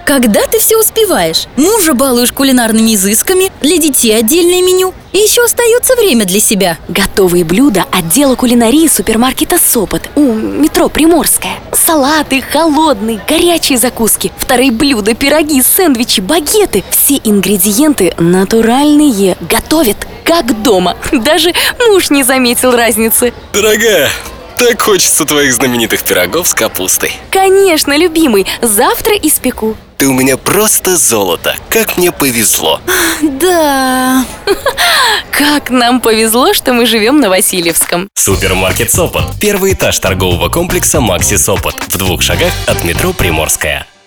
Когда ты все успеваешь? Мужа балуешь кулинарными изысками, для детей отдельное меню, и еще остается время для себя. Готовые блюда отдела кулинарии супермаркета «Сопот» у метро Приморская. Салаты, холодные, горячие закуски, вторые блюда, пироги, сэндвичи, багеты. Все ингредиенты натуральные. Готовят как дома. Даже муж не заметил разницы. Дорогая, так хочется твоих знаменитых пирогов с капустой. Конечно, любимый, завтра испеку. Ты у меня просто золото. Как мне повезло. Да. Как нам повезло, что мы живем на Васильевском. Супермаркет «Сопот». Первый этаж торгового комплекса «Макси Сопот». В 2 шагах от метро Приморская.